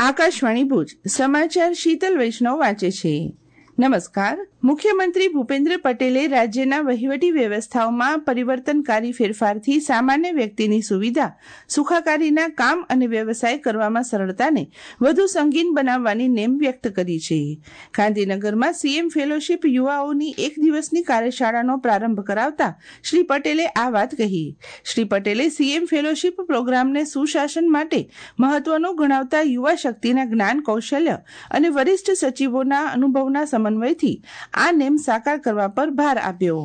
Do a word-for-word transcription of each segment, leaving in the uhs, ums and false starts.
આકાશવાણી ભુજ સમાચાર શીતલ વૈષ્ણવ વાંચે છે. નમસ્કાર. મુખ્યમંત્રી ભૂપેન્દ્ર પટેલે રાજ્યના વહીવટી વ્યવસ્થાઓમાં પરિવર્તનકારી ફેરફારથી સામાન્ય વ્યક્તિની સુવિધા સુખાકારીના કામ અને વ્યવસાય કરવામાં સરળતાને વધુ સંગીન બનાવવાની નેમ વ્યક્ત કરી છે. ગાંધીનગરમાં સીએમ ફેલોશીપ યુવાઓની એક દિવસની કાર્યશાળાનો પ્રારંભ કરાવતા શ્રી પટેલે આ વાત કહી. શ્રી પટેલે સીએમ ફેલોશીપ પ્રોગ્રામને સુશાસન માટે મહત્વનો ગણાવતા યુવા શક્તિના જ્ઞાન કૌશલ્ય અને વરિષ્ઠ સચિવોના અનુભવના સમન્વયથી આ નેમ સાકાર કરવા પર ભાર આપ્યો.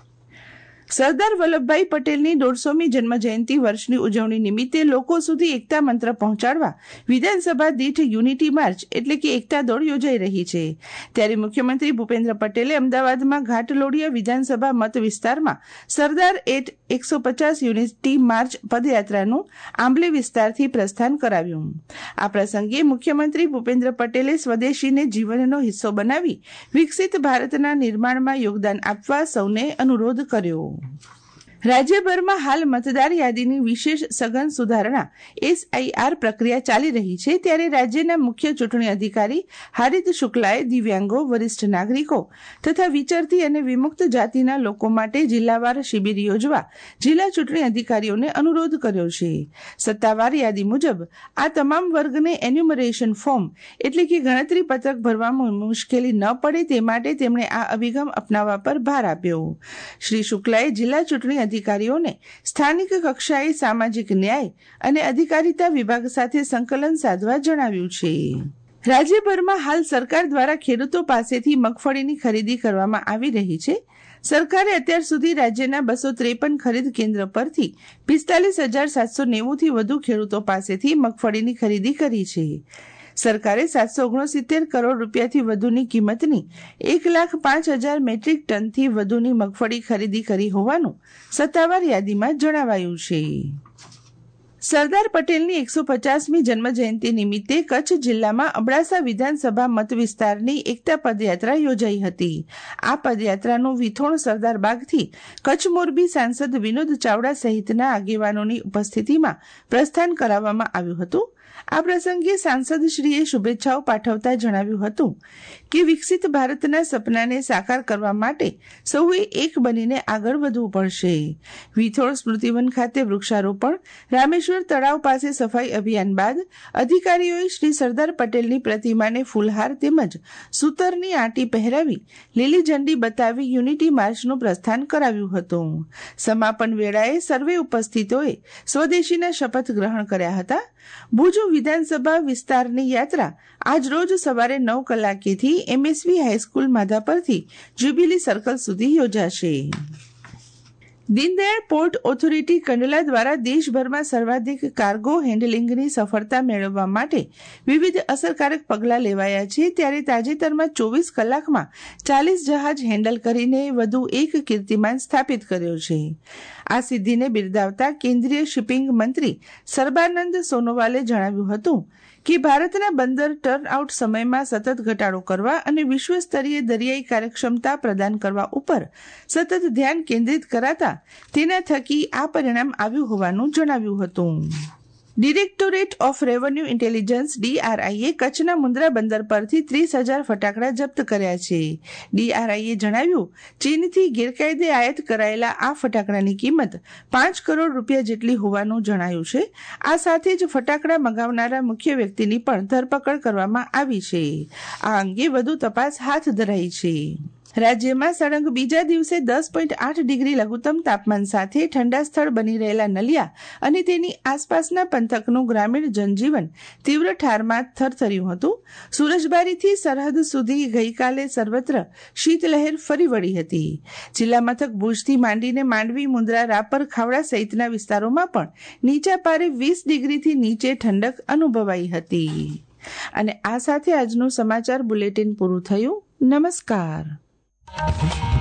સરદાર વલ્લભભાઈ પટેલની દોઢસોમી જન્મ જયંતિ વર્ષની ઉજવણી નિમિત્તે લોકો સુધી એકતા મંત્ર પહોંચાડવા વિધાનસભા દીઠ યુનિટી માર્ચ એટલે કે એકતા દોડ યોજાઈ રહી છે. ત્યારે મુખ્યમંત્રી ભૂપેન્દ્ર પટેલે અમદાવાદમાં ઘાટલોડિયા વિધાનસભા મત વિસ્તારમાં સરદાર એટ એકસો પચાસ યુનિટી માર્ચ પદયાત્રાનું આંબલે વિસ્તારથી પ્રસ્થાન કરાવ્યું. આ પ્રસંગે મુખ્યમંત્રી ભૂપેન્દ્ર પટેલે સ્વદેશીને જીવનનો હિસ્સો બનાવી વિકસિત ભારતના નિર્માણમાં યોગદાન આપવા સૌને અનુરોધ કર્યો. રાજ્યભરમાં હાલ મતદાર યાદીની વિશેષ સઘન સુધારણા એસઆઈઆર પ્રક્રિયા ચાલી રહી છે. ત્યારે રાજ્યના મુખ્ય ચૂંટણી અધિકારી હારિત શુક્લાએ દિવ્યાંગો, વરિષ્ઠ નાગરિકો તથા વિચરતી અને વિમુક્ત જાતિના લોકો માટે જિલ્લાવાર શિબિર યોજવા જિલ્લા ચૂંટણી અધિકારીઓને અનુરોધ કર્યો છે. સત્તાવાર યાદી મુજબ આ તમામ વર્ગને એન્યુમરેશન ફોર્મ એટલે કે ગણતરી પત્રક ભરવામાં મુશ્કેલી ન પડે તે માટે તેમણે આ અભિગમ અપનાવવા પર ભાર આપ્યો. શ્રી શુક્લાએ જિલ્લા ચૂંટણી અધિકારીઓને સ્થાનિક કક્ષાએ સામાજિક ન્યાય અને અધિકારીતા વિભાગ સાથે સંકલન સાધવા જણાવ્યું છે. રાજ્યભરમાં હાલ સરકાર દ્વારા ખેડૂતો પાસેથી મગફળીની ખરીદી કરવામાં આવી રહી છે. સરકારે અત્યાર સુધી રાજ્યના બસો ત્રેપન ખરીદ કેન્દ્ર પરથી પિસ્તાલીસ હજાર સાતસો નેવું થી વધુ ખેડૂતો પાસેથી મગફળીની ખરીદી કરી છે. સરકારે સાતસો ઓગણસિત્તેર કરોડ રૂપિયાથી વધુની કિંમતની એક લાખ પાંચ હજાર મેટ્રિક ટનથી વધુની મગફળી ખરીદી કરી હોવાનું સત્તાવાર યાદીમાં જણાવાયું છે. સરદાર પટેલની એકસો પચાસમી જન્મ જયંતિ નિમિત્તે કચ્છ જિલ્લામાં અબડાસા વિધાનસભા મત વિસ્તારની એકતા પદયાત્રા યોજાઈ હતી. આ પદયાત્રાનું વિથોણ સરદાર બાગથી કચ્છ મોરબી સાંસદ વિનોદ ચાવડા સહિતના આગેવાનોની ઉપસ્થિતિમાં પ્રસ્થાન કરાવવામાં આવ્યું હતું. આ પ્રસંગે સાંસદશ્રીએ શુભેચ્છાઓ પાઠવતા જણાવ્યું હતું કે વિકસિત ભારતના સપનાને સાકાર કરવા માટે સૌએ એક બનીને આગળ વધવું પડશે. વિથોળ સ્મૃતિવન ખાતે વૃક્ષારોપણ, રામેશ્વર તળાવ પાસે સફાઈ અભિયાન બાદ અધિકારીઓએ શ્રી સરદાર પટેલની પ્રતિમાને ફૂલહાર તેમજ સૂતરની આંટી પહેરાવી લીલી ઝંડી બતાવી યુનિટી માર્ચનું પ્રસ્થાન કરાવ્યું હતું. સમાપન વેળાએ સર્વે ઉપસ્થિતોએ સ્વદેશીના શપથ ગ્રહણ કર્યા હતા. ભુજ વિધાનસભા વિસ્તારની યાત્રા આજ રોજ સવારે નવ કલાકેથી એમએસવી હાઈસ્કૂલ માધાપરથી જ્યુબિલી સર્કલ સુધી યોજાશે. દીનદયાળ પોર્ટ ઓથોરિટી કંડલા દ્વારા દેશભરમાં સર્વાધિક કાર્ગો હેન્ડલિંગની સફળતા મેળવવા માટે વિવિધ અસરકારક પગલાં લેવાયા છે. ત્યારે તાજેતરમાં ચોવીસ કલાકમાં ચાલીસ જહાજ હેન્ડલ કરીને વધુ એક કીર્તિમાન સ્થાપિત કર્યો છે. આ સિદ્ધિને બિરદાવતા કેન્દ્રીય શિપિંગ મંત્રી સર્બાનંદ સોનોવાલે જણાવ્યું હતું કે ભારતના બંદર ટર્નઆઉટ સમયમાં સતત ઘટાડો કરવા અને વિશ્વ સ્તરીય દરિયાઈ કાર્યક્ષમતા પ્રદાન કરવા ઉપર સતત ધ્યાન કેન્દ્રિત કરાતા તેના થકી આ પરિણામ આવ્યું હોવાનું જણાવ્યું હતું. ડિરેક્ટોરેટ ઓફ રેવન્યુ ઇન્ટેલિજન્સ ડીઆરઆઈએ કચ્છના મુન્દ્રા બંદર પરથી ત્રીસ હજાર ફટાકડા જપ્ત કર્યા છે. ડીઆરઆઈએ જણાવ્યું, ચીનથી ગેરકાયદે આયાત કરાયેલા આ ફટાકડાની કિંમત પાંચ કરોડ રૂપિયા જેટલી હોવાનું જણાયું છે. આ સાથે જ ફટાકડા મંગાવનારા મુખ્ય વ્યક્તિની પણ ધરપકડ કરવામાં આવી છે. આ અંગે વધુ તપાસ હાથ ધરાઈ છે. રાજ્યમાં સળંગ બીજા દિવસે દસ પોઈન્ટ આઠ ડિગ્રી લઘુત્તમ તાપમાન સાથે ઠંડા સ્થળ બની રહેલા નલિયા અને તેની આસપાસના પંથકનું ગ્રામીણ જનજીવન તીવ્ર ઠારમાં થરથર્યું હતું. સુરજબારીથી સરહદ સુધી ગઈકાલે સર્વત્ર શીતલહેર ફરી વળી હતી. જિલ્લા મથક ભુજથી માંડીને માંડવી, મુન્દ્રા, રાપર, ખાવડા સહિતના વિસ્તારોમાં પણ નીચા પારે વીસ ડિગ્રીથી નીચે ઠંડક અનુભવાઈ હતી. અને આ સાથે આજનું સમાચાર બુલેટિન પૂરું થયું. નમસ્કાર.